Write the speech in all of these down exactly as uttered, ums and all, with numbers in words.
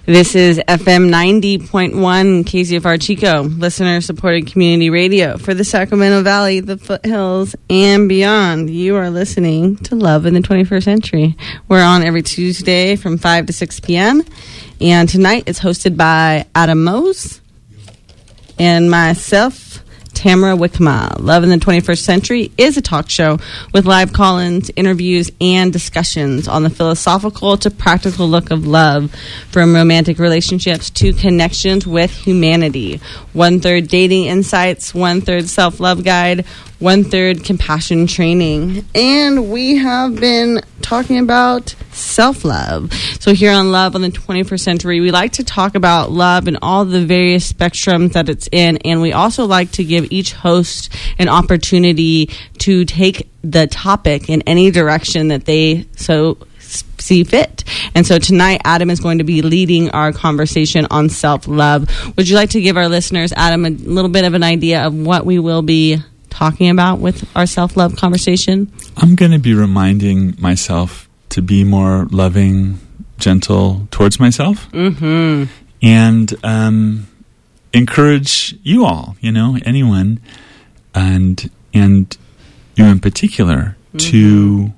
This is F M ninety point one K Z F R Chico, listener-supported community radio for the Sacramento Valley, the foothills, and beyond. You are listening to Love in the twenty-first Century. We're on every Tuesday from five to six p.m., and tonight it's hosted by Adam Mose and myself, Tamara Wickma. Love in the twenty-first Century is a talk show with live call-ins, interviews, and discussions on the philosophical to practical look of love, from romantic relationships to connections with humanity. One-third dating insights, one-third self-love guide, one-third compassion training. And we have been talking about self-love. So here on Love on the twenty-first Century, we like to talk about love and all the various spectrums that it's in. And we also like to give each host an opportunity to take the topic in any direction that they so see fit. And so tonight, Adam is going to be leading our conversation on self-love. Would you like to give our listeners, Adam, a little bit of an idea of what we will be talking about with our self-love conversation? I'm going to be reminding myself to be more loving, gentle towards myself, mm-hmm. and um, encourage you all, you know, anyone, and and you in particular, mm-hmm. to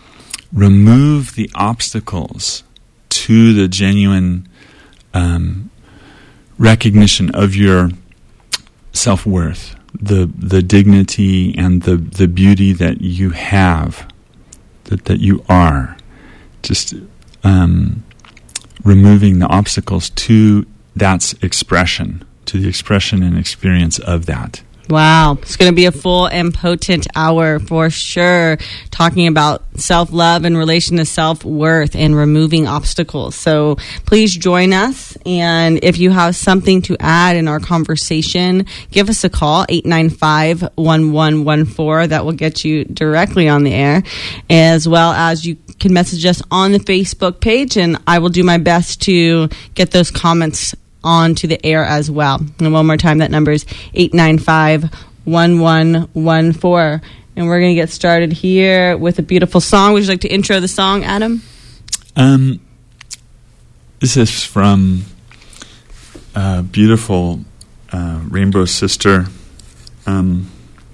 remove the obstacles to the genuine um, recognition of your self-worth, the the dignity and the, the beauty that you have, that, that you are. Just um, removing the obstacles to that expression, to the expression and experience of that. Wow. It's going to be a full and potent hour for sure, talking about self-love in relation to self-worth and removing obstacles. So please join us. And if you have something to add in our conversation, give us a call, eight nine five, one one one four. That will get you directly on the air, as well as you can message us on the Facebook page, and I will do my best to get those comments onto the air as well. And one more time, that number is eight nine five, one one one four. And we're going to get started here with a beautiful song. Would you like to intro the song, Adam? Um, this is from uh, beautiful uh, Rainbow Sister, um,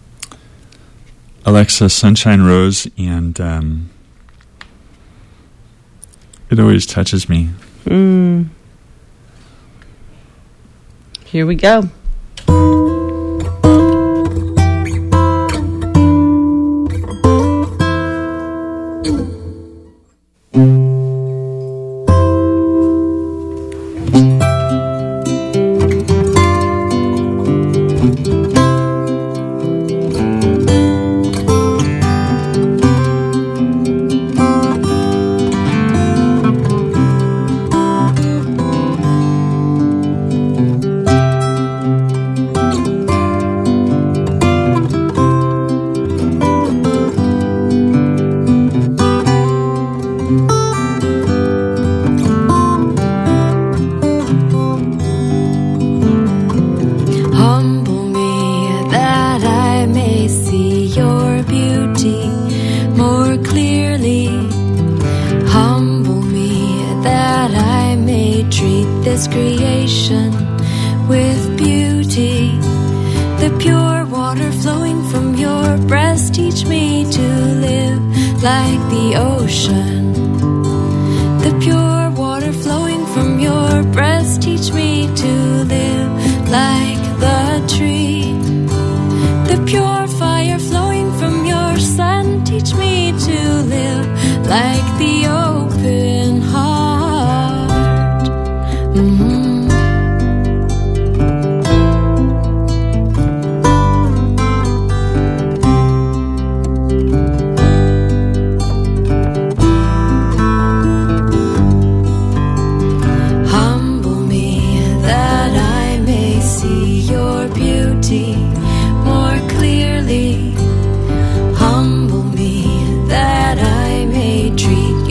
Alexa Sunshine Rose, and um, it always touches me. Mm. Here we go. Humble me that I may treat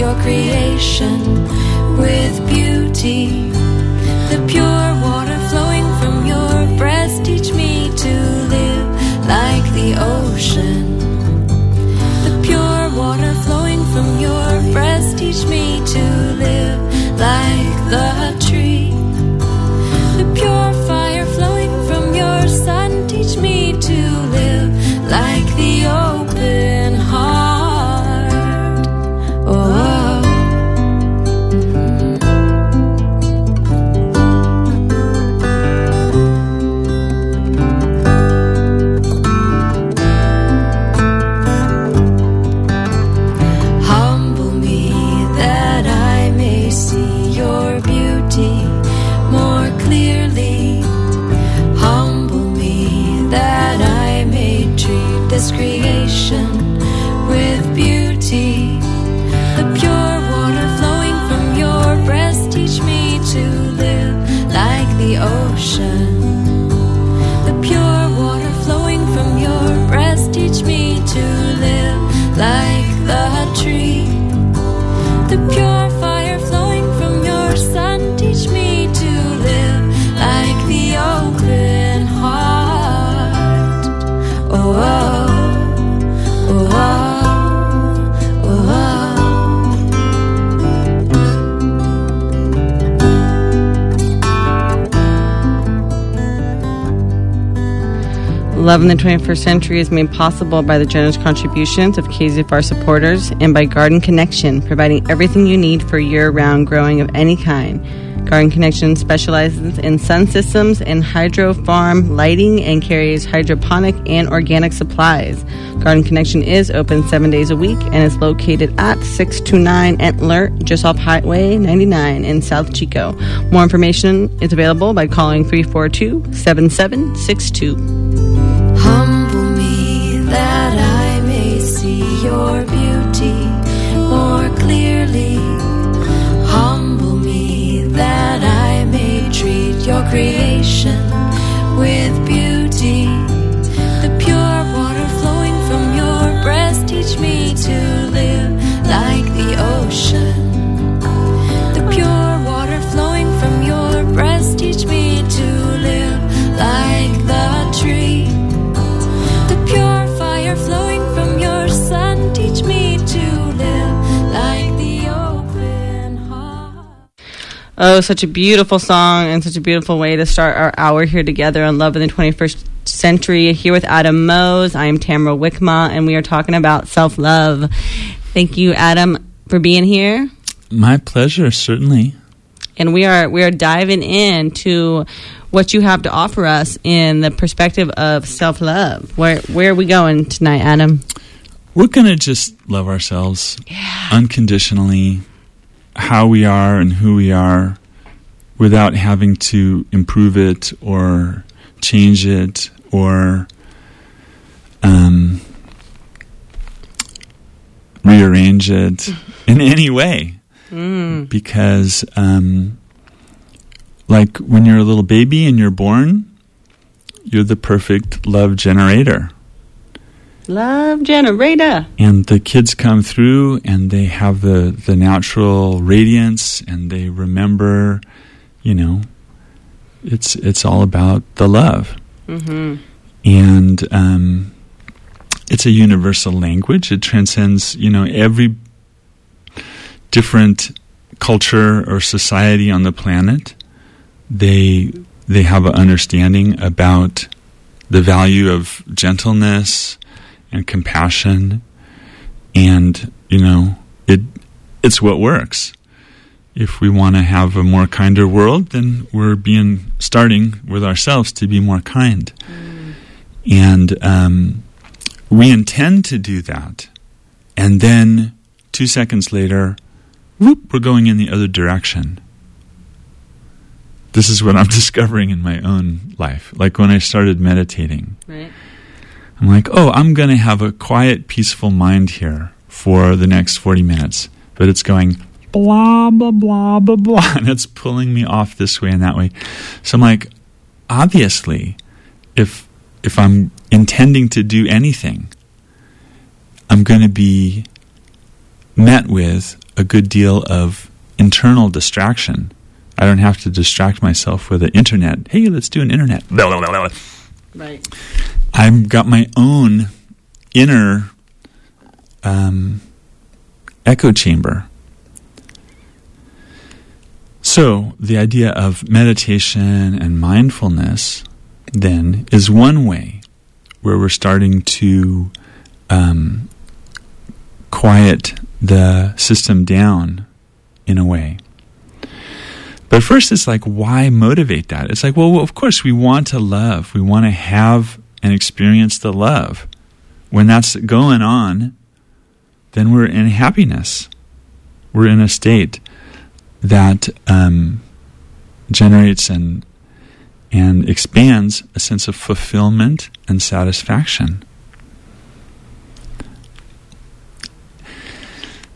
treat this creation with beauty. The pure water flowing from your breast, teach me to live like the ocean. The pure water flowing from your breast, teach me to live like the tree. The pure fire flowing from your sun, teach me to live like the open heart. Oh, oh, oh, oh, oh. Love in the twenty-first Century is made possible by the generous contributions of K Z F R supporters and by Garden Connection, providing everything you need for year-round growing of any kind. Garden Connection specializes in sun systems and hydro farm lighting and carries hydroponic and organic supplies. Garden Connection is open seven days a week and is located at six two nine Entler, just off Highway ninety-nine in South Chico. More information is available by calling three four two, seven seven six two. Humble me that I may see your beauty more clearly. Humble me that I may treat your creation with beauty. The pure water flowing from your breast, teach me to live like the ocean. The pure water flowing from your breast, teach me to live like the tree. The pure fire flowing from your sun, teach me to live like the open heart. Oh, such a beautiful song and such a beautiful way to start our hour here together on Love in the twenty-first Century. Here with Adam Mose. I am Tamara Wickma, and we are talking about self-love. Thank you, Adam, for being here. My pleasure, certainly. And we are we are diving into what you have to offer us in the perspective of self-love. Where where are we going tonight, Adam? We're going to just love ourselves Yeah. unconditionally, how we are and who we are, without having to improve it or change it or um, rearrange it in any way. Mm. Because, um, like when you're a little baby and you're born, you're the perfect love generator. Love generator. And the kids come through and they have the, the natural radiance and they remember, you know, it's it's all about the love. Mm-hmm. And um, it's a universal language. It transcends, you know, every different culture or society on the planet. They they have an understanding about the value of gentleness and compassion, and you know it it's what works. If we want to have a more kinder world, then we're being starting with ourselves to be more kind, mm. and um, we intend to do that, and then two seconds later, whoop, we're going in the other direction. This is what I'm discovering in my own life. Like when I started meditating, Right. I'm like, oh, I'm going to have a quiet, peaceful mind here for the next forty minutes. But it's going blah, blah, blah, blah, blah. And it's pulling me off this way and that way. So I'm like, obviously, if if I'm intending to do anything, I'm going to be met with a good deal of internal distraction. I don't have to distract myself with the internet. Hey, let's do an internet. Right. I've got my own inner um, echo chamber. So the idea of meditation and mindfulness then is one way where we're starting to um, quiet the system down in a way. But first it's like, why motivate that? It's like, well, of course we want to love. We want to have and experience the love. When that's going on, then we're in happiness. We're in a state that um, generates and and expands a sense of fulfillment and satisfaction.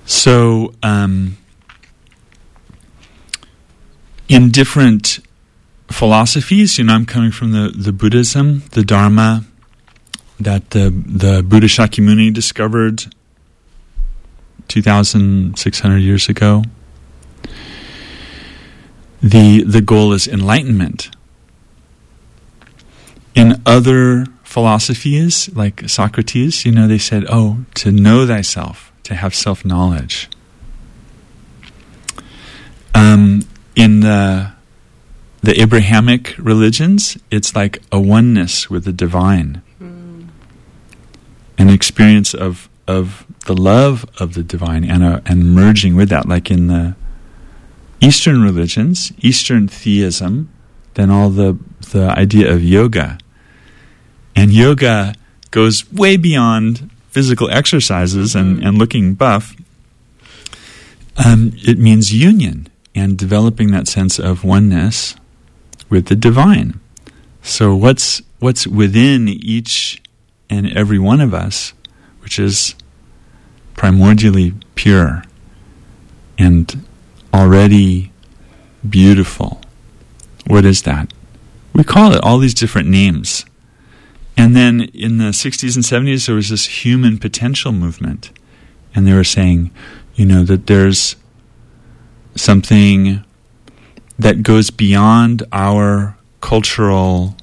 So, um, in different philosophies, you know, I'm coming from the, the Buddhism, the Dharma that the the Buddha Shakyamuni discovered two thousand six hundred years ago. The the goal is enlightenment. In other philosophies, like Socrates, you know, they said, oh, to know thyself, to have self-knowledge. Um, in the the Abrahamic religions, it's like a oneness with the divine. Mm. An experience of of the love of the divine and a, and merging with that, like in the Eastern religions, Eastern theism, then all the the idea of yoga. And yoga goes way beyond physical exercises and, mm-hmm. and looking buff. Um, it means union and developing that sense of oneness with the divine. So what's what's within each and every one of us, which is primordially pure and already beautiful. What is that? We call it all these different names. And then in the sixties and seventies, there was this human potential movement. And they were saying, you know, that there's something that goes beyond our cultural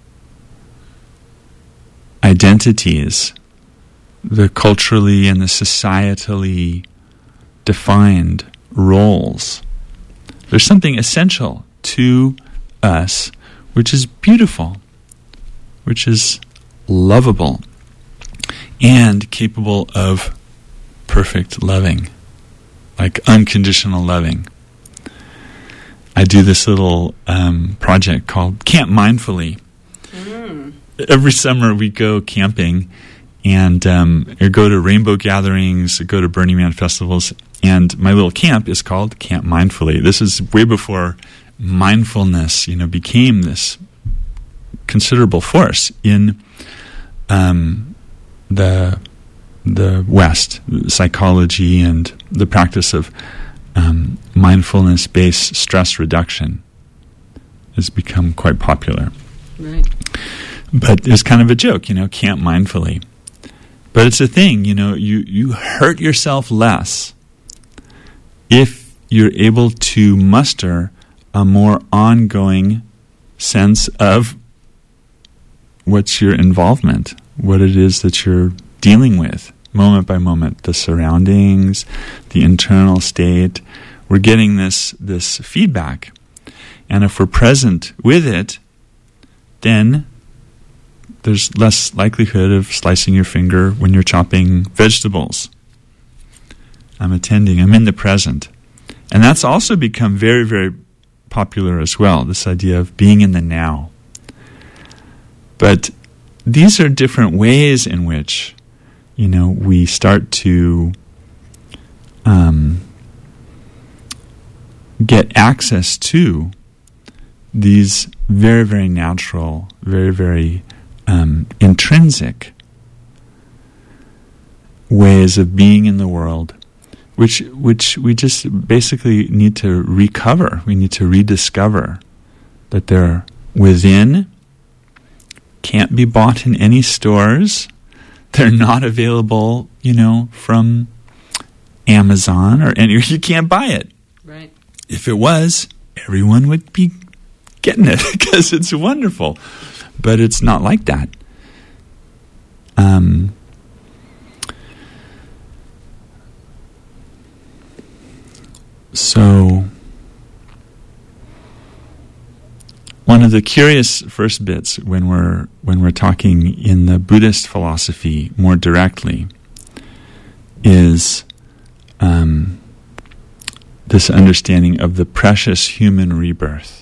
identities, the culturally and the societally defined roles. There's something essential to us which is beautiful, which is lovable, and capable of perfect loving, like unconditional loving. I do this little um, project called Camp Mindfully. Mm. Every summer we go camping and um, or go to rainbow gatherings, go to Burning Man festivals, and my little camp is called Camp Mindfully. This is way before mindfulness, you know, became this considerable force in um, the the West, psychology and the practice of um, mindfulness-based stress reduction has become quite popular. Right. But it's kind of a joke, you know, Camp Mindfully. But it's a thing, you know, you, you hurt yourself less if you're able to muster a more ongoing sense of what's your involvement, what it is that you're dealing with, moment by moment, the surroundings, the internal state. We're getting this this feedback. And if we're present with it, then there's less likelihood of slicing your finger when you're chopping vegetables. I'm attending, I'm in the present. And that's also become very, very popular as well, this idea of being in the now. But these are different ways in which, you know, we start to um, get access to these very, very natural, very, very um, intrinsic ways of being in the world, which which we just basically need to recover. We need to rediscover that they're within, can't be bought in any stores. They're not available, you know, from Amazon or anywhere. You can't buy it. Right. If it was, everyone would be getting it because it's wonderful. But it's not like that. Um, so, one of the curious first bits when we're when we're talking in the Buddhist philosophy more directly is um, this understanding of the precious human rebirth.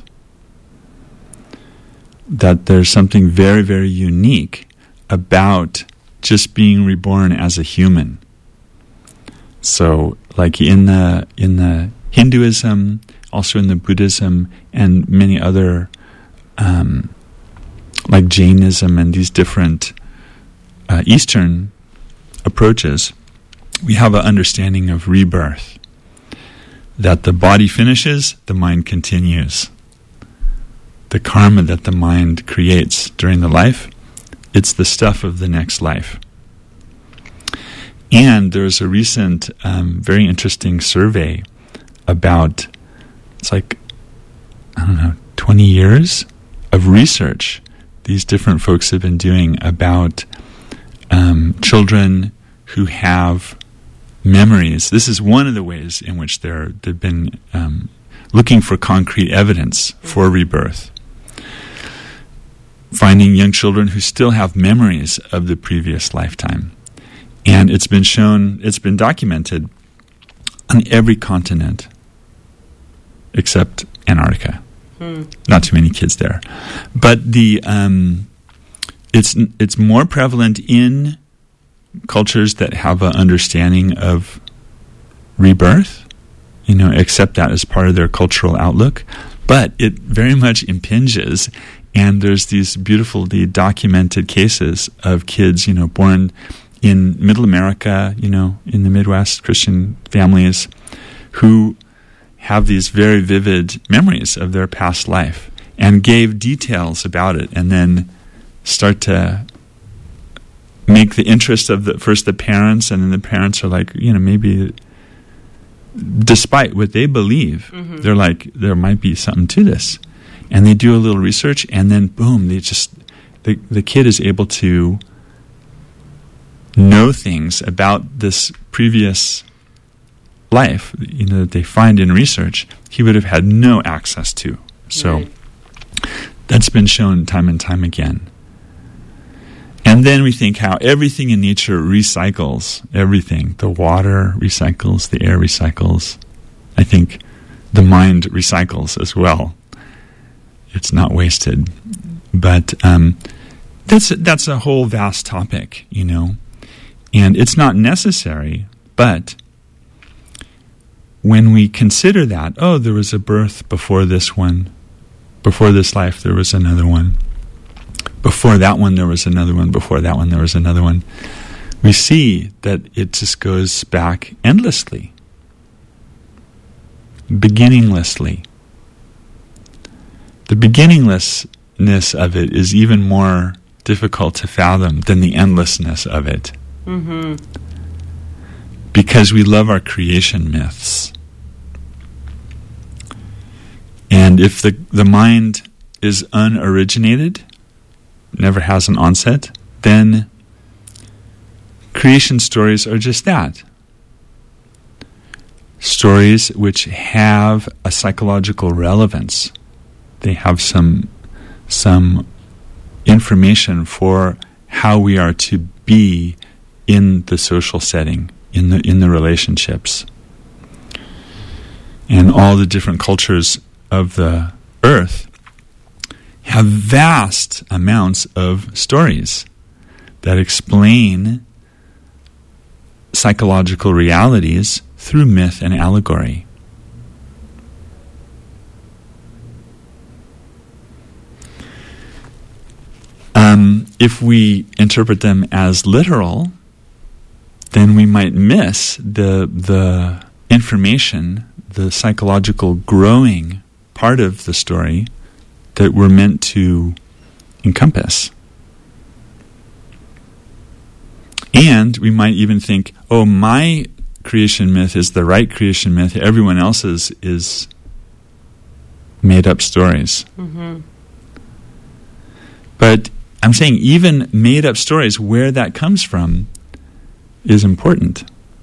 That there's something very, very unique about just being reborn as a human. So, like in the in the Hinduism, also in the Buddhism, and many other, um, like Jainism and these different uh, Eastern approaches, we have an understanding of rebirth, that the body finishes, the mind continues. The karma that the mind creates during the life, it's the stuff of the next life. And there's a recent, um, very interesting survey about, it's like, I don't know, twenty years of research these different folks have been doing about um, children who have memories. This is one of the ways in which they're, they've been um, looking for concrete evidence for rebirth. Finding young children who still have memories of the previous lifetime. And it's been shown, it's been documented on every continent except Antarctica. Hmm. Not too many kids there. But the um, it's it's more prevalent in cultures that have an understanding of rebirth, you know, accept that as part of their cultural outlook. But it very much impinges, and there's these beautifully documented cases of kids, you know, born in Middle America, you know, in the Midwest, Christian families, who have these very vivid memories of their past life and gave details about it, and then start to make the interest of the first the parents, and then the parents are like, you know, maybe despite what they believe, mm-hmm. they're like, there might be something to this. And they do a little research, and then boom, they just, the, the kid is able to know things about this previous life, you know, that they find in research, he would have had no access to. So right. That's been shown time and time again. And then we think how everything in nature recycles everything. The water recycles, the air recycles. I think the mind recycles as well. It's not wasted. But um, that's that's a whole vast topic, you know. And it's not necessary, but when we consider that, oh, there was a birth before this one, before this life there was another one, before that one there was another one, before that one there was another one, we see that it just goes back endlessly, beginninglessly. The beginninglessness of it is even more difficult to fathom than the endlessness of it. Mm-hmm. Because we love our creation myths. And if the, the mind is unoriginated, never has an onset, then creation stories are just that. Stories which have a psychological relevance. They have some some information for how we are to be in the social setting, in the in the relationships. And all the different cultures of the earth have vast amounts of stories that explain psychological realities through myth and allegory. Um, if we interpret them as literal, then we might miss the the information, the psychological growing part of the story that we're meant to encompass. And we might even think, oh, my creation myth is the right creation myth, everyone else's is made up stories. Mm-hmm. But I'm saying even made up stories, where that comes from is important.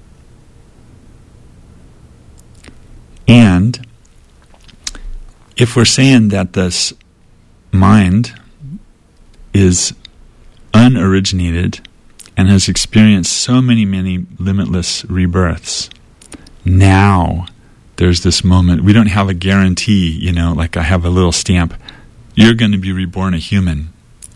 And if we're saying that this mind is unoriginated and has experienced so many, many limitless rebirths, now there's this moment. We don't have a guarantee, you know, like I have a little stamp. You're going to be reborn a human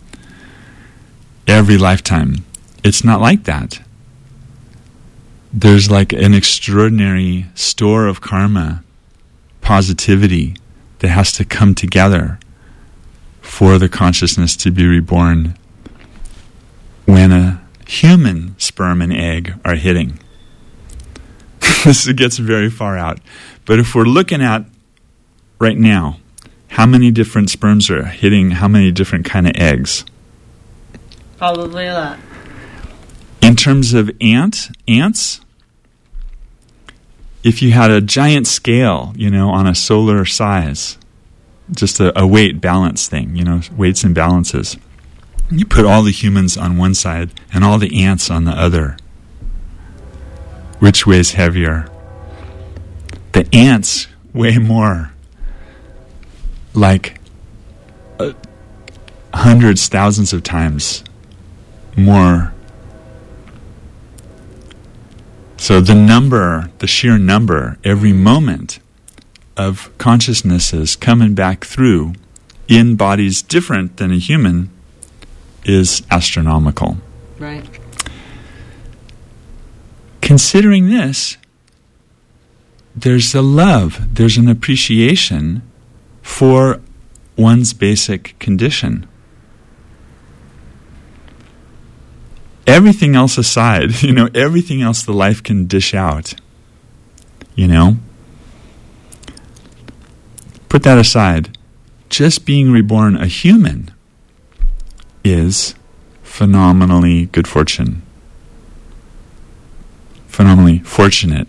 every lifetime. It's not like that. There's like an extraordinary store of karma, positivity that has to come together for the consciousness to be reborn when a human sperm and egg are hitting. this gets very far out. But if we're looking at right now, how many different sperms are hitting how many different kind of eggs? Probably a lot. In terms of ant, ants, if you had a giant scale, you know, on a solar size, just a, a weight balance thing, you know, weights and balances, you put all the humans on one side and all the ants on the other. Which weighs heavier? The ants weigh more. Like uh, hundreds, thousands of times more. So the number, the sheer number, every moment of consciousnesses coming back through in bodies different than a human is astronomical. Right. Considering this, there's a love, there's an appreciation for one's basic condition. Everything else aside, you know, everything else the life can dish out, you know, put that aside. Just being reborn a human is phenomenally good fortune. Phenomenally fortunate.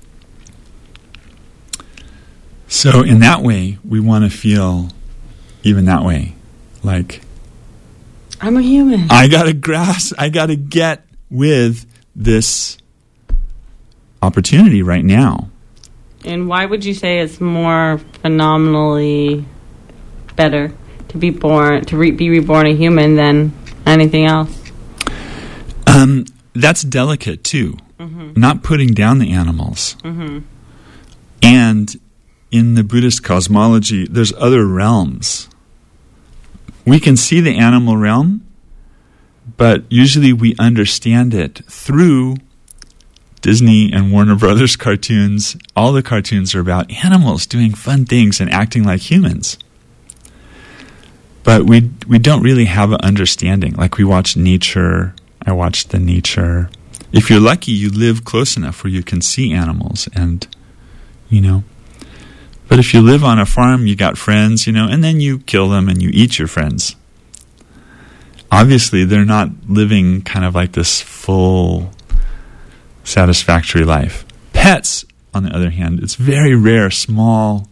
So in that way, we want to feel even that way. Like, I'm a human. I got to grasp, I got to get with this opportunity right now. And why would you say it's more phenomenally better to be born, to re- be reborn a human than anything else? Um, that's delicate too. Mm-hmm. Not putting down the animals. Mm-hmm. And in the Buddhist cosmology, there's other realms. We can see the animal realm, but usually we understand it through Disney and Warner Brothers cartoons. All the cartoons are about animals doing fun things and acting like humans. But we we don't really have an understanding. Like we watch nature. I watch the nature. If you're lucky, you live close enough where you can see animals and, you know. But if you live on a farm, you got friends, you know, and then you kill them and you eat your friends. Obviously, they're not living kind of like this full, satisfactory life. Pets, on the other hand, it's very rare, small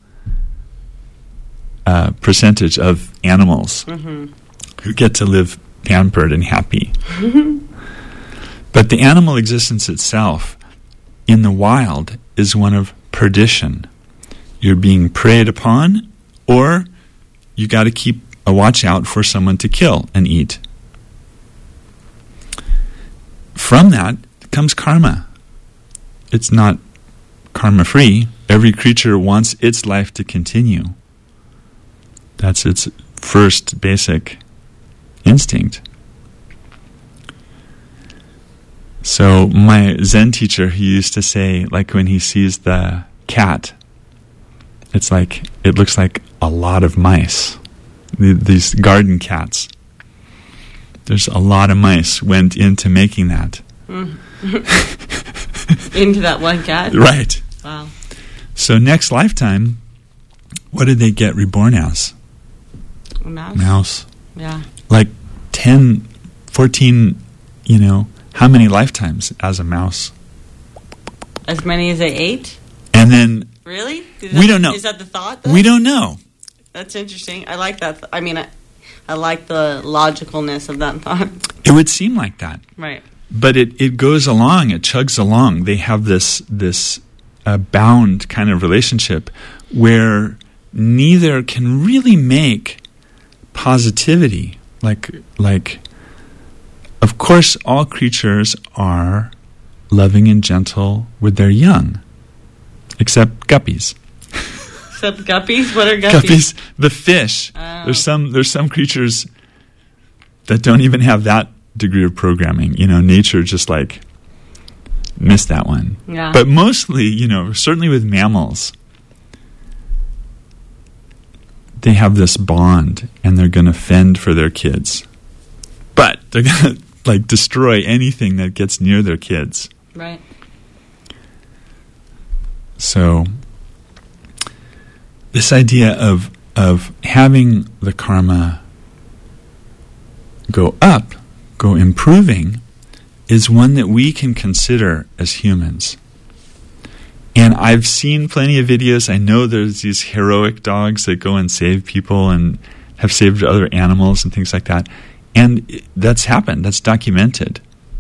uh, percentage of animals mm-hmm. who get to live pampered and happy. But the animal existence itself in the wild is one of perdition. You're being preyed upon, or you got to keep a watch out for someone to kill and eat. From that comes karma. It's not karma-free. Every creature wants its life to continue. That's its first basic instinct. So my Zen teacher, he used to say, like when he sees the cat, it's like, it looks like a lot of mice. These garden cats. There's a lot of mice went into making that. Mm. Into that one cat? Right. Wow. So next lifetime, what did they get reborn as? A mouse? Mouse. Yeah. Like ten, fourteen, you know, how many lifetimes as a mouse? As many as they ate? And then... Really? Is we that, don't know. Is that the thought? Though? We don't know. That's interesting. I like that. Th- I mean, I, I like the logicalness of that thought. It would seem like that. Right. But it, it goes along, it chugs along. They have this this uh, bound kind of relationship where neither can really make positivity. Like, like, of course, all creatures are loving and gentle with their young, except guppies. Except guppies? What are guppies? Guppies, the fish. Oh. There's some there's some creatures that don't even have that degree of programming. You know, nature just like missed that one. Yeah. But mostly, you know, certainly with mammals, they have this bond and they're going to fend for their kids. But they're going to like destroy anything that gets near their kids. Right. So this idea of of having the karma go up, go improving, is one that we can consider as humans. And I've seen plenty of videos. I know there's these heroic dogs that go and save people and have saved other animals and things like that. And that's happened. That's documented.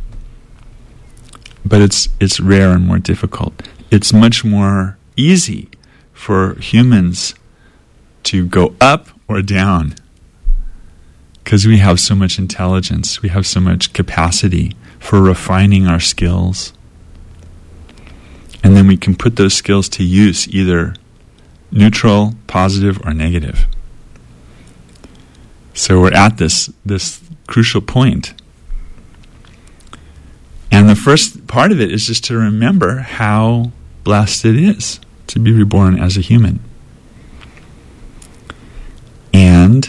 But it's it's rare and more difficult. It's much more easy for humans to go up or down because we have so much intelligence. We have so much capacity for refining our skills. And then we can put those skills to use, either neutral, positive, or negative. So we're at this this crucial point. And the first part of it is just to remember how blessed it is to be reborn as a human. And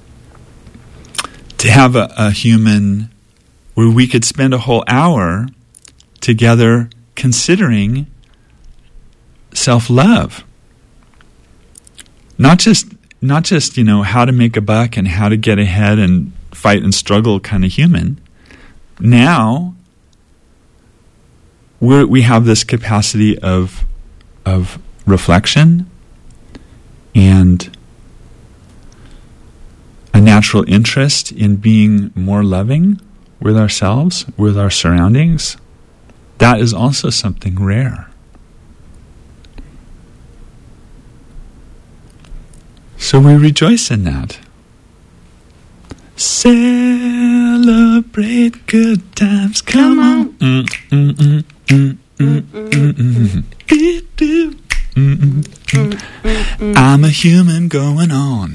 to have a, a human where we could spend a whole hour together considering self-love. Not just, not just, you know, how to make a buck and how to get ahead and fight and struggle kind of human. Now, we're, we have this capacity of, of reflection and a natural interest in being more loving with ourselves, with our surroundings. That is also something rare. So we rejoice in that. Celebrate good times. Come on. Mm, mm, mm, mm, mm, mm, mm, mm. Mm, mm, mm. I'm a human going on.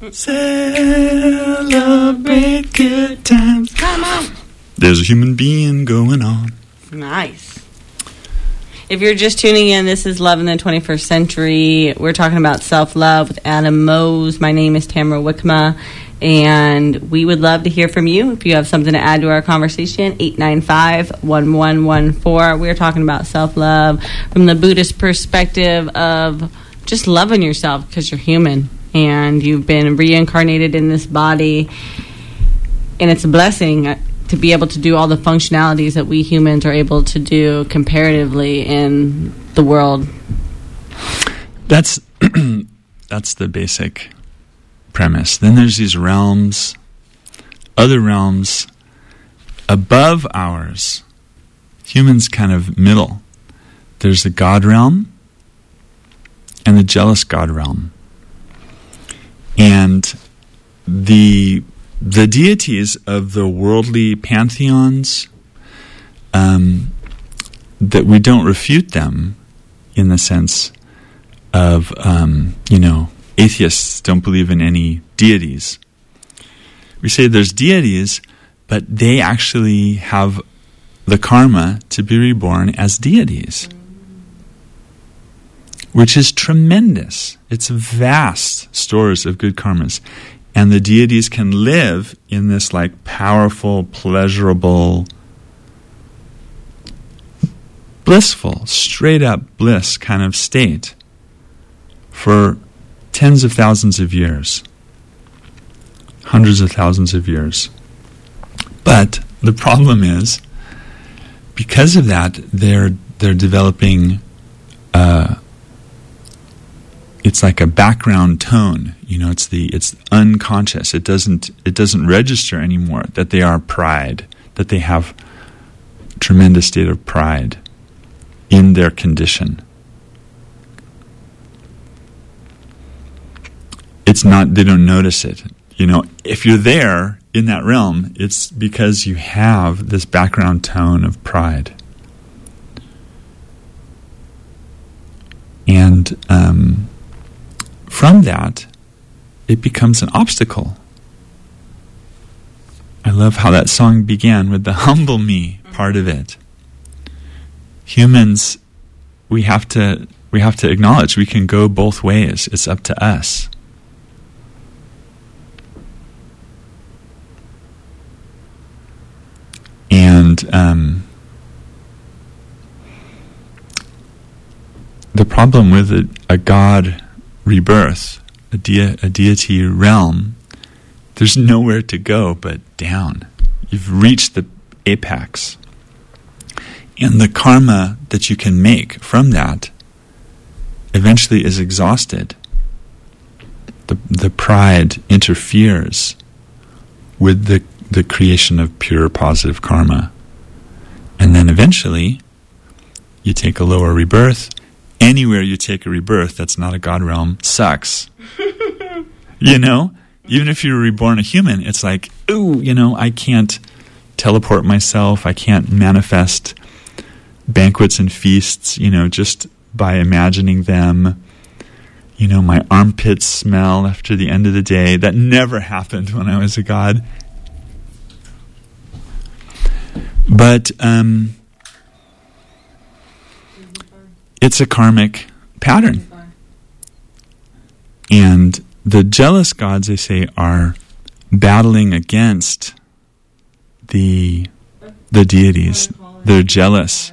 Celebrate good times. Come on. There's a human being going on. Nice. If you're just tuning in, this is Love in the twenty-first Century. We're talking about self-love with Adam Mose. My name is Tamara Wickma, and we would love to hear from you. If you have something to add to our conversation, eight nine five, one one one four. We're talking about self-love from the Buddhist perspective of just loving yourself because you're human, and you've been reincarnated in this body, and it's a blessing to be able to do all the functionalities that we humans are able to do comparatively in the world. That's that's the basic premise. Then there's these realms, other realms above ours. Humans kind of middle. There's the God realm and the jealous God realm. And the The deities of the worldly pantheons, um, that we don't refute them in the sense of, um, you know, atheists don't believe in any deities. We say there's deities, but they actually have the karma to be reborn as deities, which is tremendous. It's vast stores of good karmas. And the deities can live in this like powerful, pleasurable, blissful, straight up bliss kind of state for tens of thousands of years, hundreds of thousands of years. But the problem is, because of that, they're they're developing uh, it's like a background tone, you know. It's the it's unconscious. It doesn't it doesn't register anymore that they are pride, that they have a tremendous state of pride in their condition. It's not. They don't notice it. You know, if you're there in that realm, it's because you have this background tone of pride, and um, from that, it becomes an obstacle. I love how that song began with the humble me part of it. Humans, we have to we have to acknowledge we can go both ways. It's up to us. And um, the problem with a, a God rebirth, a, de- a deity realm, there's nowhere to go but down. You've reached the apex. And the karma that you can make from that eventually is exhausted. The the pride interferes with the, the creation of pure positive karma. And then eventually you take a lower rebirth. Anywhere you take a rebirth that's not a God realm sucks. You know? Even if you're reborn a human, it's like, ooh, you know, I can't teleport myself. I can't manifest banquets and feasts, you know, just by imagining them. You know, my armpits smell after the end of the day. That never happened when I was a god. But um, it's a karmic pattern. And the jealous gods, they say, are battling against the the deities. They're jealous.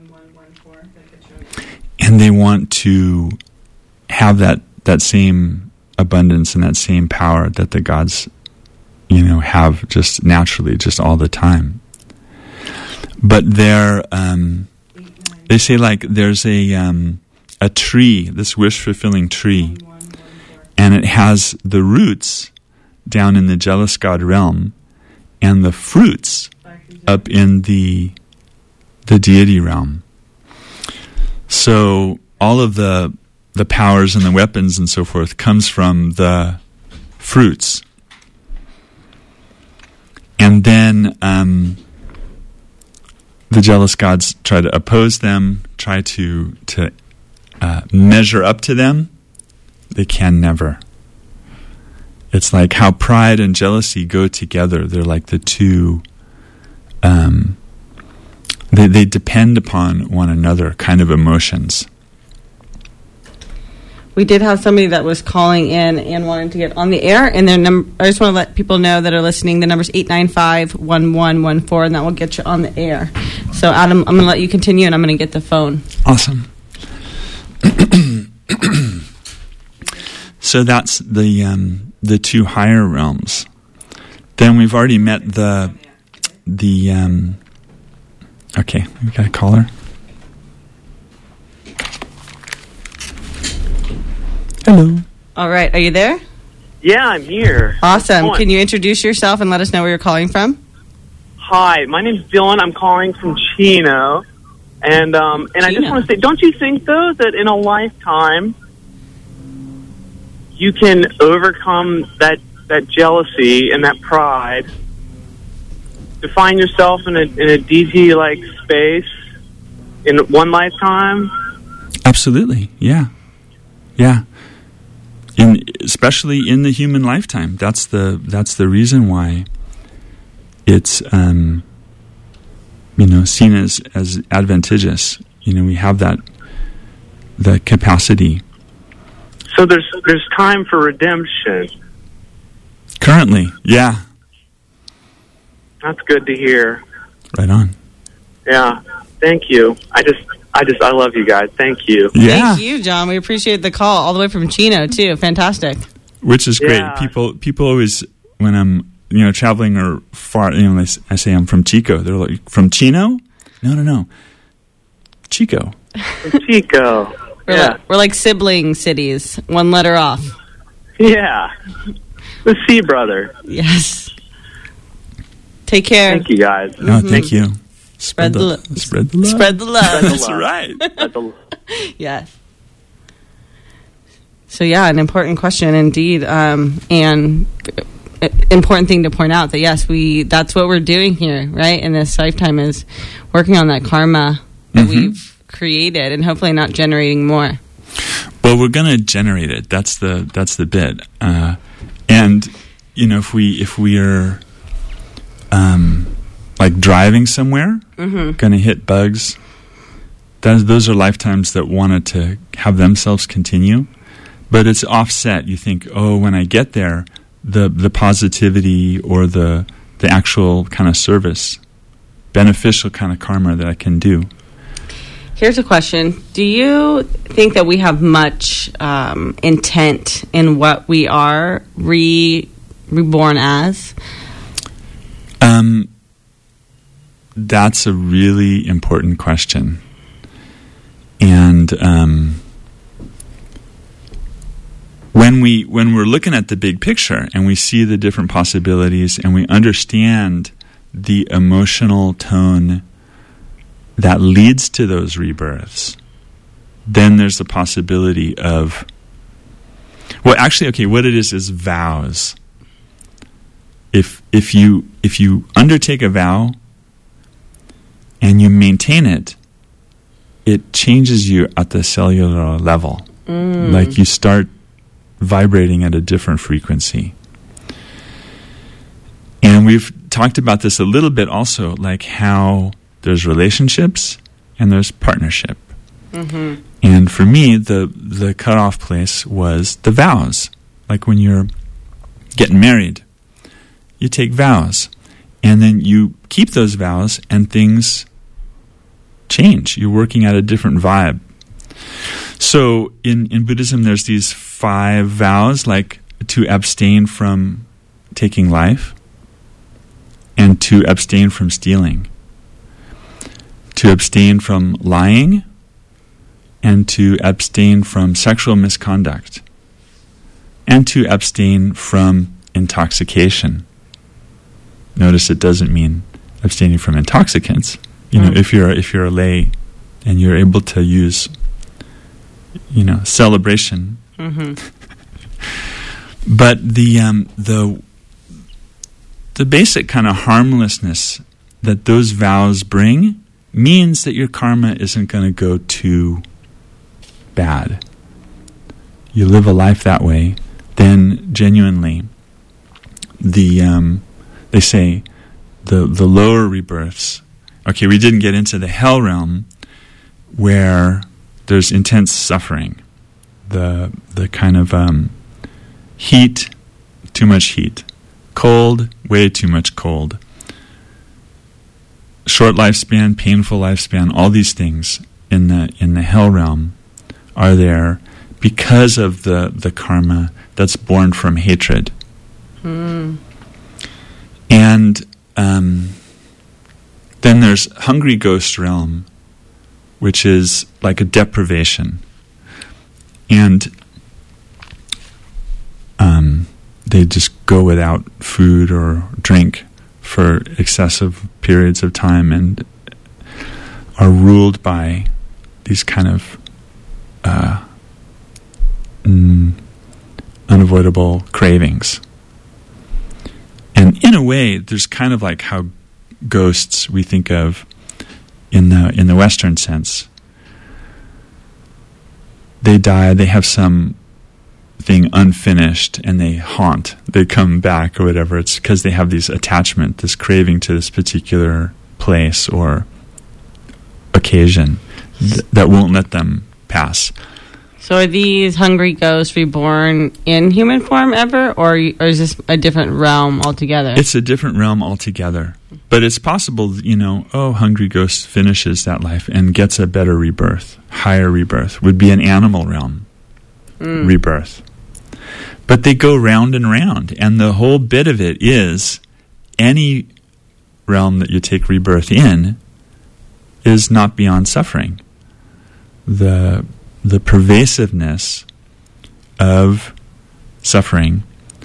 And they want to have that, that same abundance and that same power that the gods, you know, have just naturally, just all the time. But they're, um, they say like there's a um, a tree, this wish-fulfilling tree, and it has the roots down in the jealous god realm and the fruits up in the the deity realm. So all of the the powers and the weapons and so forth comes from the fruits. And then um, the jealous gods try to oppose them, try to to uh, measure up to them. They can never. It's like how pride and jealousy go together. They're like the two. Um, they they depend upon one another, kind of emotions. We did have somebody that was calling in and wanted to get on the air, and their num- I just want to let people know that are listening. The number's eight nine five, one one one four, and that will get you on the air. So, Adam, I'm going to let you continue, and I'm going to get the phone. Awesome. So that's the um, the two higher realms. Then we've already met the the. Um, okay, we got a caller. Hello. All right, are you there? Yeah, I'm here. Awesome. Can you introduce yourself and let us know where you're calling from? Hi, my name's Dylan. I'm calling from Chino, and um, and Chino. I just want to say, don't you think though that in a lifetime you can overcome that that jealousy and that pride to find yourself in a in a D T like space in one lifetime? Absolutely, yeah, yeah. In, especially in the human lifetime, that's the that's the reason why it's um, you know seen as, as advantageous. You know, we have that the capacity. So there's there's time for redemption. Currently, yeah. That's good to hear. Right on. Yeah. Thank you. I just. I just, I love you guys. Thank you. Yeah. Thank you, John. We appreciate the call all the way from Chino, too. Fantastic. Which is great. Yeah. People people always, when I'm, you know, traveling or far, you know, I say I'm from Chico. They're like, from Chino? No, no, no. Chico. From Chico. We're, yeah. like, we're like sibling cities, one letter off. Yeah. The C brother. Yes. Take care. Thank you, guys. Mm-hmm. No, thank you. Spread, spread the, the lo- spread the love. Spread the love. Spread the That's love. right. Spread the love. Yes. So yeah, an important question indeed, um, and uh, important thing to point out that yes, we that's what we're doing here, right? In this lifetime is working on that karma that mm-hmm. we've created, and hopefully not generating more. Well, we're going to generate it. That's the that's the bit, uh, and you know, if we if we are. Um, like driving somewhere, mm-hmm. going to hit bugs. Those, those are lifetimes that wanted to have themselves continue, but it's offset. You think, oh, when I get there, the the positivity or the the actual kind of service, beneficial kind of karma that I can do. Here's a question. Do you think that we have much um, intent in what we are re reborn as? Um, that's a really important question. And um, when we when we're looking at the big picture and we see the different possibilities and we understand the emotional tone that leads to those rebirths, then there's the possibility of, well, actually, okay, what it is is vows. If if you if you undertake a vow and you maintain it, it changes you at the cellular level. Mm. Like you start vibrating at a different frequency. And we've talked about this a little bit also, like how there's relationships and there's partnership. Mm-hmm. And for me, the the cutoff place was the vows. Like when you're getting married, you take vows, and then you keep those vows, and things change. You're working at a different vibe. So in, in Buddhism, there's these five vows, like to abstain from taking life, and to abstain from stealing, to abstain from lying, and to abstain from sexual misconduct, and to abstain from intoxication. Notice it doesn't mean abstaining from intoxicants. You know, mm. if you're if you're a lay and you're able to use, you know, celebration. Mm-hmm. But the um, the the basic kind of harmlessness that those vows bring means that your karma isn't going to go too bad. You live a life that way, then genuinely, the um, they say the the lower rebirths. Okay, we didn't get into the hell realm where there's intense suffering, the the kind of um, heat, too much heat, cold, way too much cold, short lifespan, painful lifespan. All these things in the in the hell realm are there because of the the karma that's born from hatred. Mm. And um, then there's hungry ghost realm, which is like a deprivation. And um, they just go without food or drink for excessive periods of time and are ruled by these kind of uh, mm, unavoidable cravings. And in a way, there's kind of like how ghosts we think of in the in the Western sense. They die, they have some thing unfinished, and they haunt. They come back or whatever. It's because they have this attachment, this craving to this particular place or occasion th- that won't let them pass. So are these hungry ghosts reborn in human form ever, or, or is this a different realm altogether? It's a different realm altogether. But it's possible, you know, oh, hungry ghost finishes that life and gets a better rebirth, higher rebirth, would be an animal realm mm. rebirth. But they go round and round, and the whole bit of it is any realm that you take rebirth in is not beyond suffering. The the pervasiveness of suffering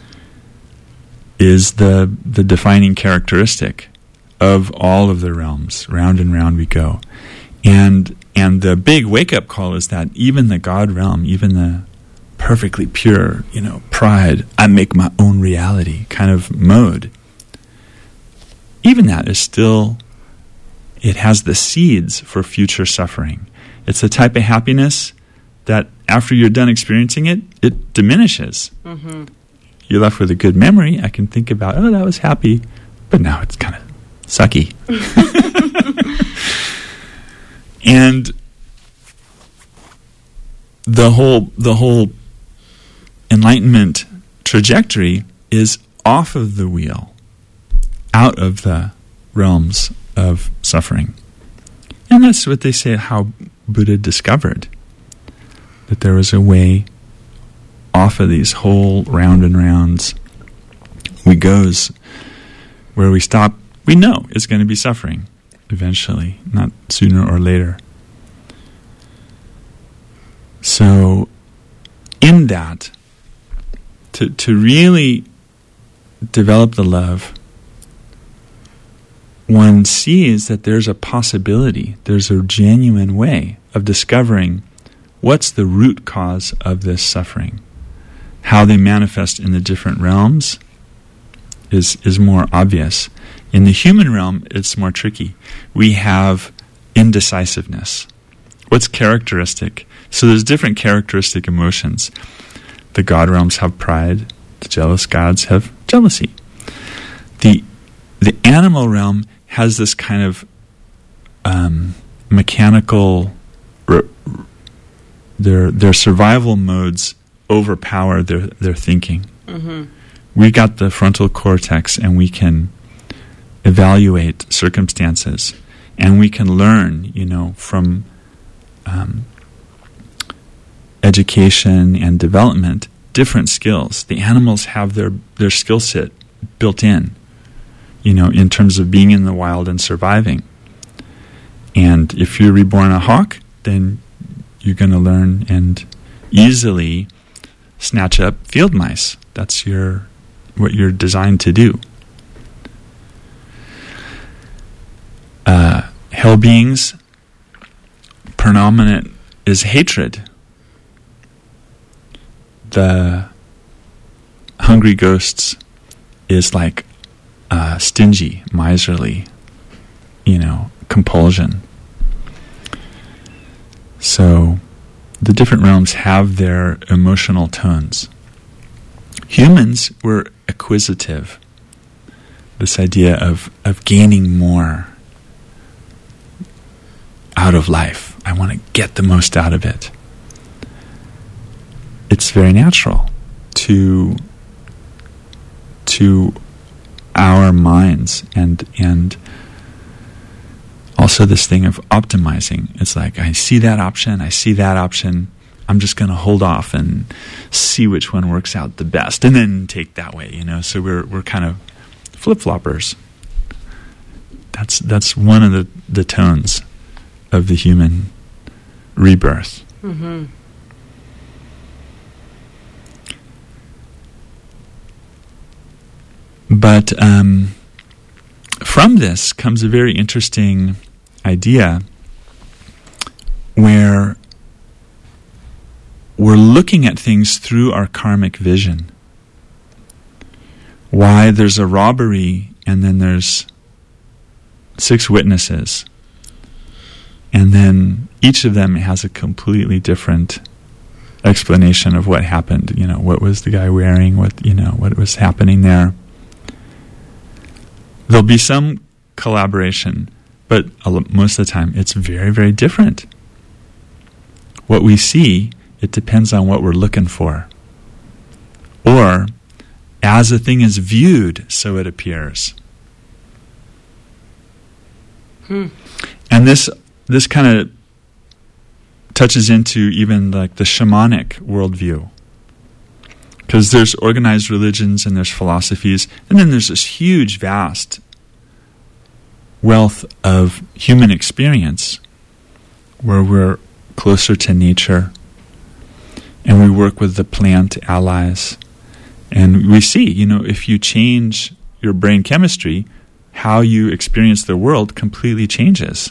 is the the defining characteristic of all of the realms. Round and round we go. And and the big wake-up call is that even the God realm, even the perfectly pure, you know, pride, I make my own reality kind of mode, even that is still, it has the seeds for future suffering. It's a type of happiness that after you're done experiencing it, it diminishes. Mm-hmm. You're left with a good memory. I can think about, oh, that was happy, but now it's kind of sucky. And the whole the whole enlightenment trajectory is off of the wheel, out of the realms of suffering. And that's what they say, how Buddha discovered that there was a way off of these whole round and rounds we goes, where we stop. We know it's going to be suffering eventually, not sooner or later. So in that, to to really develop the love, one sees that there's a possibility, there's a genuine way of discovering what's the root cause of this suffering. How they manifest in the different realms is is more obvious. In the human realm, it's more tricky. We have indecisiveness. What's characteristic? So there's different characteristic emotions. The God realms have pride. The jealous gods have jealousy. The the animal realm has this kind of um, mechanical. R- their their survival modes overpower their their thinking. Mm-hmm. We got the frontal cortex, and we can evaluate circumstances, and we can learn, you know, from um, education and development, different skills. The animals have their, their skill set built in, you know, in terms of being in the wild and surviving. And if you're reborn a hawk, then you're going to learn and easily snatch up field mice. That's your what you're designed to do. Uh, hell beings, predominant is hatred. The hungry ghosts is like uh, stingy, miserly, you know, compulsion. So the different realms have their emotional tones. Humans were acquisitive. This idea of, of gaining more out of life. I want to get the most out of it. It's very natural to to our minds, and and also this thing of optimizing. It's like, I see that option, I see that option, I'm just going to hold off and see which one works out the best, and then take that way, you know. So we're we're kind of flip-floppers. That's that's one of the, the tones of the human rebirth. Mm-hmm. But um, from this comes a very interesting idea where we're looking at things through our karmic vision. Why there's a robbery and then there's six witnesses, and then each of them has a completely different explanation of what happened. You know, what was the guy wearing? What you know, what was happening there? There'll be some collaboration, but most of the time it's very, very different. What we see, it depends on what we're looking for. Or, as a thing is viewed, so it appears. Hmm. And this this kind of touches into even like the shamanic worldview. Because there's organized religions and there's philosophies, and then there's this huge, vast wealth of human experience where we're closer to nature and we work with the plant allies. And we see, you know, if you change your brain chemistry, how you experience the world completely changes.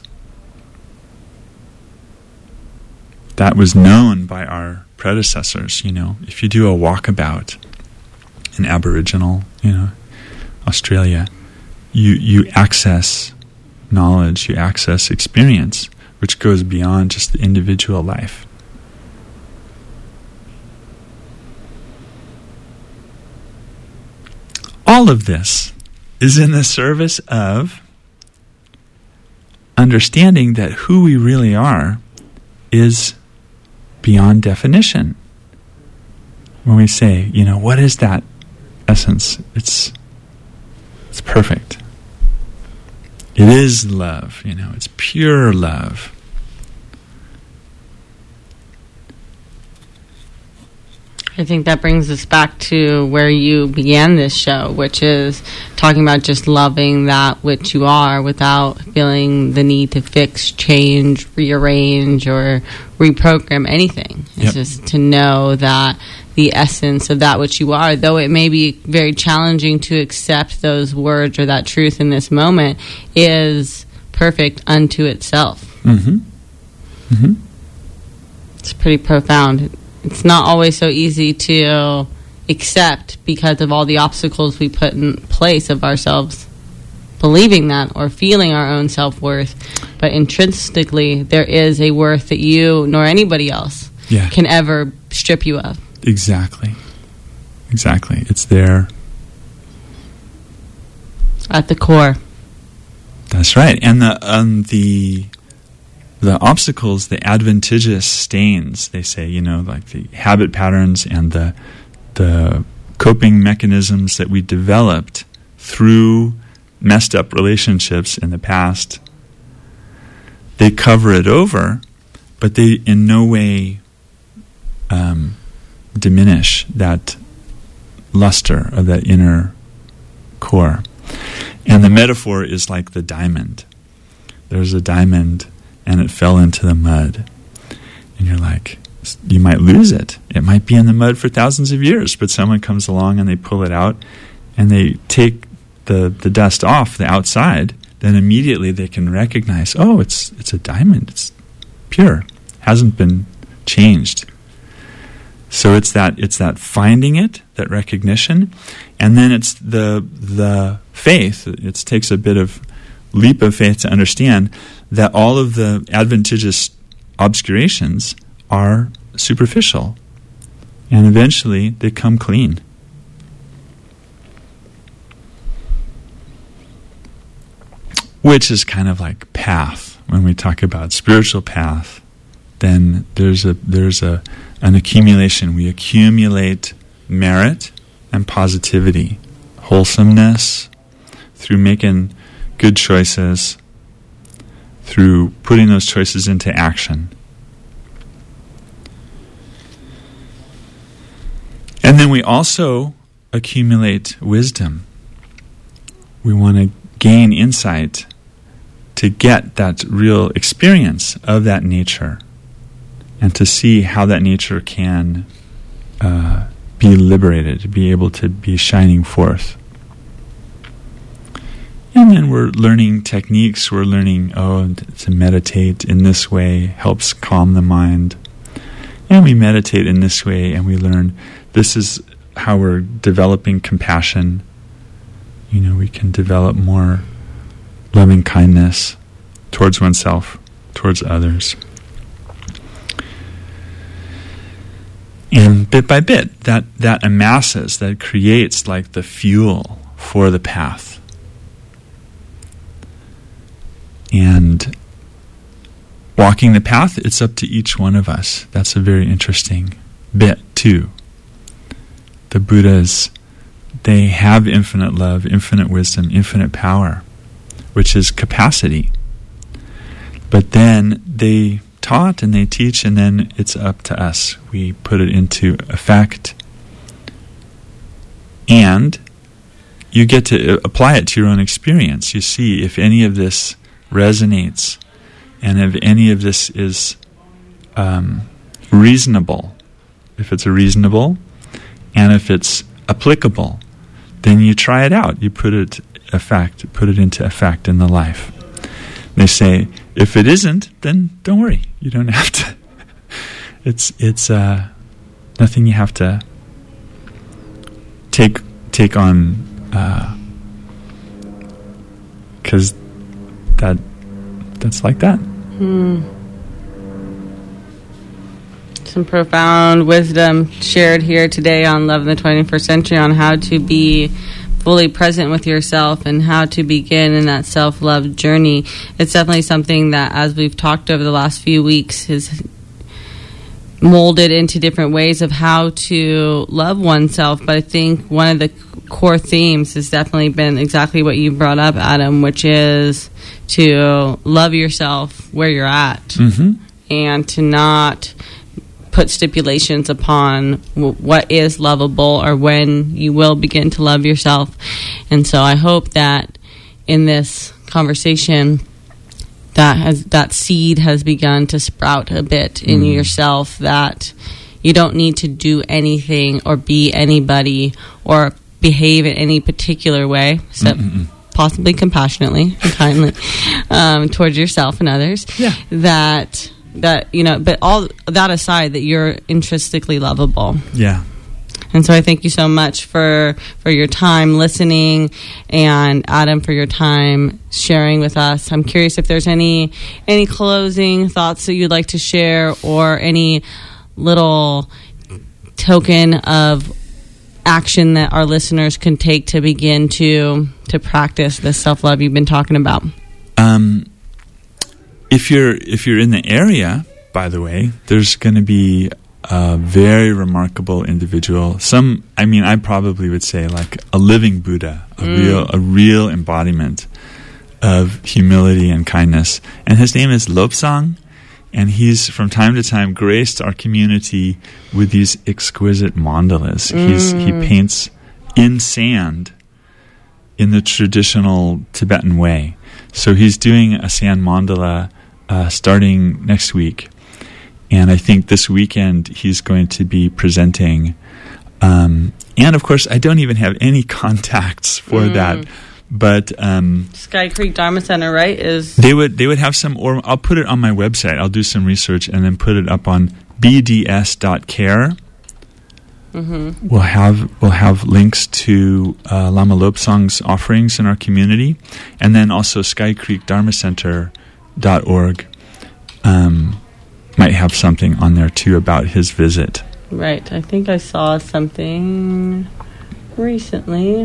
That was known by our predecessors, you know. If you do a walkabout in Aboriginal, you know, Australia, you you access knowledge, you access experience, which goes beyond just the individual life. All of this is in the service of understanding that who we really are is beyond definition. When we say, you know, what is that essence? It's it's perfect. It is love, you know, it's pure love. I think that brings us back to where you began this show, which is talking about just loving that which you are without feeling the need to fix, change, rearrange, or reprogram anything. It's Yep. just to know that the essence of that which you are, though it may be very challenging to accept those words or that truth in this moment, is perfect unto itself. Mm-hmm. Mm-hmm. It's pretty profound. It's not always so easy to accept because of all the obstacles we put in place of ourselves believing that or feeling our own self-worth. But intrinsically, there is a worth that you nor anybody else Yeah. can ever strip you of. Exactly. Exactly. It's there. At the core. That's right. And the um, the the obstacles, the adventitious stains, they say, you know, like the habit patterns and the the coping mechanisms that we developed through messed up relationships in the past, they cover it over, but they in no way um, diminish that luster of that inner core. And the metaphor is like the diamond. There's a diamond and it fell into the mud. And you're like, you might lose it. It might be in the mud for thousands of years, but someone comes along and they pull it out and they take the, the dust off the outside, then immediately they can recognize, oh, it's it's a diamond. It's pure. Hasn't been changed. So it's that it's that finding it, that recognition, and then it's the the faith. It takes a bit of leap of faith to understand that all of the adventitious obscurations are superficial, and eventually they come clean. Which is kind of like path. When we talk about spiritual path, then there's a there's a an accumulation. We accumulate merit and positivity, wholesomeness, through making good choices, through putting those choices into action. And then we also accumulate wisdom. We want to gain insight to get that real experience of that nature and to see how that nature can uh, be liberated, to be able to be shining forth. And then we're learning techniques. We're learning, oh, to meditate in this way helps calm the mind. And we meditate in this way and we learn this is how we're developing compassion. You know, we can develop more loving kindness towards oneself, towards others. And bit by bit, that, that amasses, that creates like the fuel for the path. And walking the path, it's up to each one of us. That's a very interesting bit too. The Buddhas, they have infinite love, infinite wisdom, infinite power, which is capacity. But then they taught and they teach, and then it's up to us. We put it into effect. And you get to apply it to your own experience. You see if any of this resonates and if any of this is um, reasonable. If it's reasonable and if it's applicable, then you try it out. You put it effect, put it into effect in the life. They say, if it isn't, then don't worry. You don't have to. It's it's uh, nothing you have to take take on, because uh, that that's like that. Hmm. Some profound wisdom shared here today on Love in the twenty-first Century on how to be fully present with yourself and how to begin in that self-love journey. It's definitely something that, as we've talked over the last few weeks, has molded into different ways of how to love oneself. But I think one of the core themes has definitely been exactly what you brought up, Adam, which is to love yourself where you're at, mm-hmm. and to not put stipulations upon w- what is lovable or when you will begin to love yourself. And so I hope that in this conversation that has that seed has begun to sprout a bit in mm. yourself, that you don't need to do anything or be anybody or behave in any particular way, except Mm-mm-mm. possibly compassionately and kindly um, towards yourself and others. Yeah. That that you know, but all that aside, that you're intrinsically lovable. Yeah. And so I thank you so much for for your time listening, and Adam for your time sharing with us. I'm curious if there's any any closing thoughts that you'd like to share, or any little token of action that our listeners can take to begin to to practice this self-love you've been talking about. Um, if you're if you're in the area, by the way, there's going to be a very remarkable individual. Some, I mean, I probably would say like a living Buddha, a mm. real a real embodiment of humility and kindness. And his name is Lobsang. And he's, from time to time, graced our community with these exquisite mandalas. Mm. He's, he paints in sand in the traditional Tibetan way. So he's doing a sand mandala uh, starting next week. And I think this weekend he's going to be presenting. Um, and, of course, I don't even have any contacts for mm. that. But um, Sky Creek Dharma Center, right? Is they would they would have some, or I'll put it on my website. I'll do some research and then put it up on b d s dot care. Mm-hmm. We'll have we'll have links to uh, Lama Lobsang's offerings in our community, and then also sky creek dharma center dot org um, might have something on there too about his visit. Right. I think I saw something recently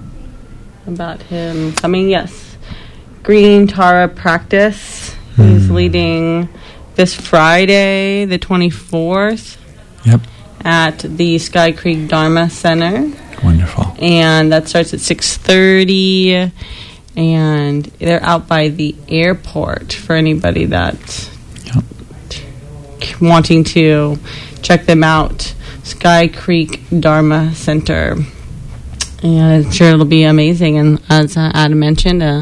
about him coming. Yes, Green Tara practice. Mm. He's leading this Friday, the twenty-fourth. Yep. At the Sky Creek Dharma Center. Wonderful. And that starts at six thirty, and they're out by the airport for anybody that's yep. t- wanting to check them out. Sky Creek Dharma Center. And I'm sure it'll be amazing. And as uh, Adam mentioned, uh,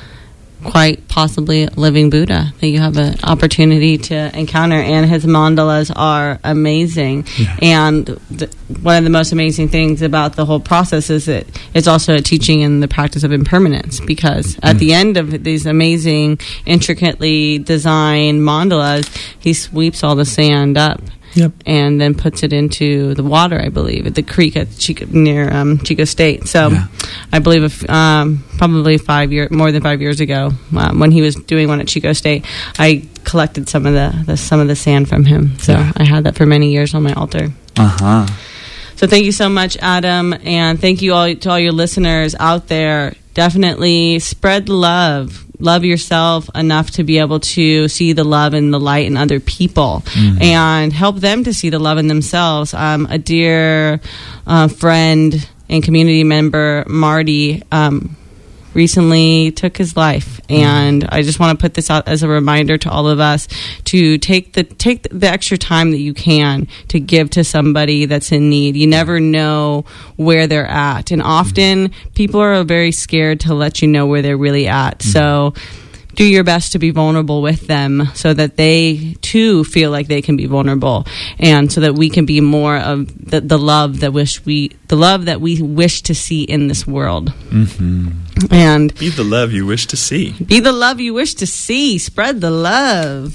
quite possibly a living Buddha that you have an opportunity to encounter. And his mandalas are amazing. Yeah. And th- one of the most amazing things about the whole process is that it's also a teaching in the practice of impermanence, because at mm. the end of these amazing, intricately designed mandalas, he sweeps all the sand up. Yep. And then puts it into the water, I believe, at the creek at Chico, near um, Chico State. So yeah. I believe if, um, probably five year, more than five years ago, um, when he was doing one at Chico State, I collected some of the, the some of the sand from him. So yeah. I had that for many years on my altar. Uh-huh. So thank you so much, Adam, and thank you all to all your listeners out there. Definitely spread love. Love yourself enough to be able to see the love and the light in other people, mm-hmm. and help them to see the love in themselves. Um, a dear uh, friend and community member, Marty, um, recently took his life, and I just want to put this out as a reminder to all of us to take the take the extra time that you can to give to somebody that's in need. You never know where they're at, and often people are very scared to let you know where they're really at. Mm-hmm. So do your best to be vulnerable with them, so that they too feel like they can be vulnerable, and so that we can be more of the, the love that wish we the love that we wish to see in this world. Mm-hmm. And be the love you wish to see. Be the love you wish to see. Spread the love.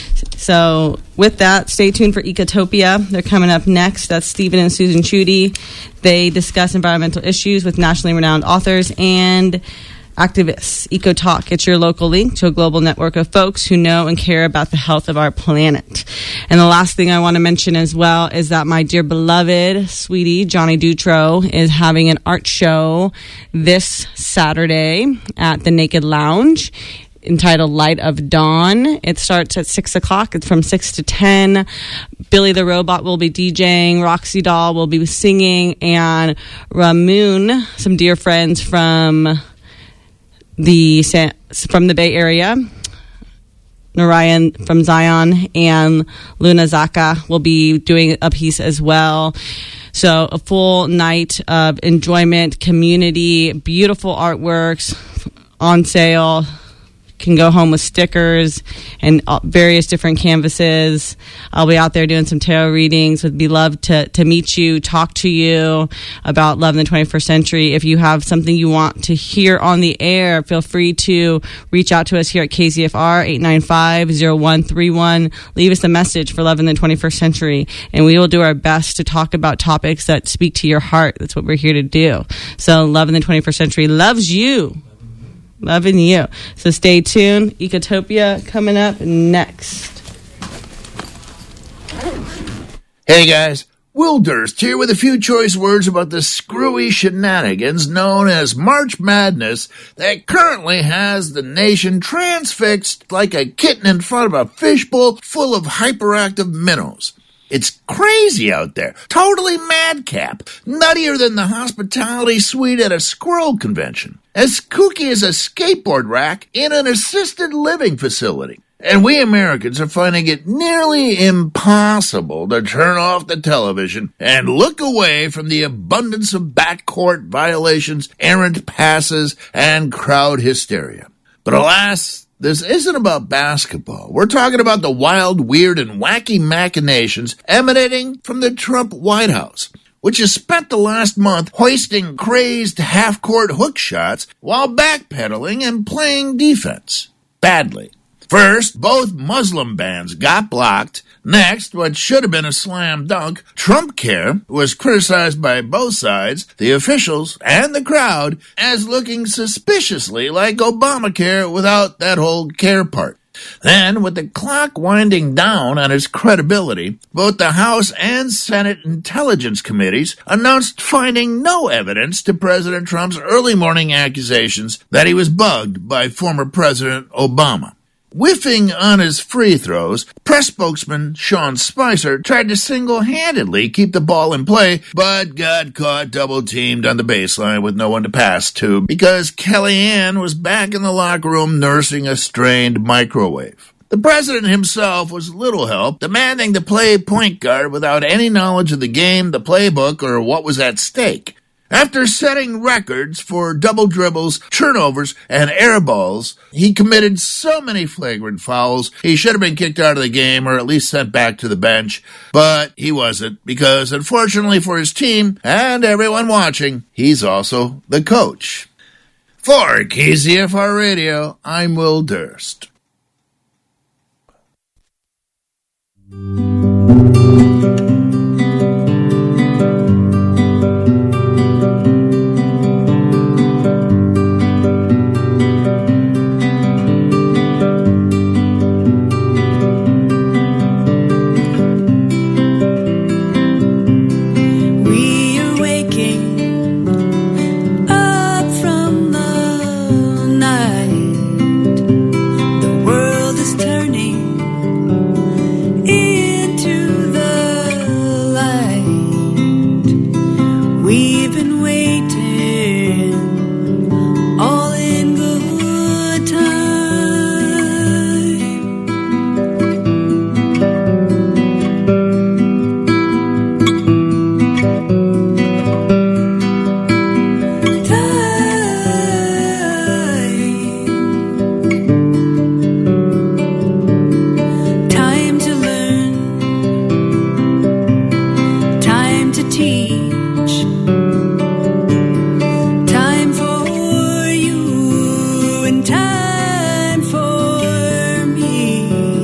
So with that, stay tuned for Ecotopia. They're coming up next. That's Stephen and Susan Chudy. They discuss environmental issues with nationally renowned authors and activists. Eco Talk, it's your local link to a global network of folks who know and care about the health of our planet. And the last thing I want to mention as well is that my dear beloved sweetie, Johnny Dutro, is having an art show this Saturday at the Naked Lounge, entitled Light of Dawn. It starts at six o'clock. It's from six to ten. Billy the Robot will be DJing. Roxy Doll will be singing. And Ramoon, some dear friends from the from the Bay Area, Narayan from Zion and Luna Zaka will be doing a piece as well. So a full night of enjoyment, community, beautiful artworks on sale. Can go home with stickers and various different canvases. I'll be out there doing some tarot readings. Would be love to to meet you, talk to you about love in the twenty-first century. If you have something you want to hear on the air, feel free to reach out to us here at K Z F R eight nine five, zero one three one. Leave us a message for love in the twenty-first century, and we will do our best to talk about topics that speak to your heart. That's what we're here to do. So love in the twenty-first century loves you. Loving you. So stay tuned. Ecotopia coming up next. Hey guys, Will Durst here with a few choice words about the screwy shenanigans known as March Madness that currently has the nation transfixed like a kitten in front of a fishbowl full of hyperactive minnows. It's crazy out there. Totally madcap. Nuttier than the hospitality suite at a squirrel convention. As kooky as a skateboard rack in an assisted living facility. And we Americans are finding it nearly impossible to turn off the television and look away from the abundance of backcourt violations, errant passes, and crowd hysteria. But alas, this isn't about basketball. We're talking about the wild, weird, and wacky machinations emanating from the Trump White House, which has spent the last month hoisting crazed half-court hook shots while backpedaling and playing defense. Badly. First, both Muslim bans got blocked. Next, what should have been a slam dunk, Trump Care, was criticized by both sides, the officials and the crowd, as looking suspiciously like Obamacare without that whole care part. Then, with the clock winding down on his credibility, both the House and Senate Intelligence Committees announced finding no evidence to President Trump's early morning accusations that he was bugged by former President Obama. Whiffing on his free throws, press spokesman Sean Spicer tried to single-handedly keep the ball in play, but got caught double-teamed on the baseline with no one to pass to because Kellyanne was back in the locker room nursing a strained microwave. The president himself was little help, demanding to play point guard without any knowledge of the game, the playbook, or what was at stake. After setting records for double dribbles, turnovers, and air balls, he committed so many flagrant fouls, he should have been kicked out of the game or at least sent back to the bench. But he wasn't, because unfortunately for his team and everyone watching, he's also the coach. For K Z F R Radio, I'm Will Durst.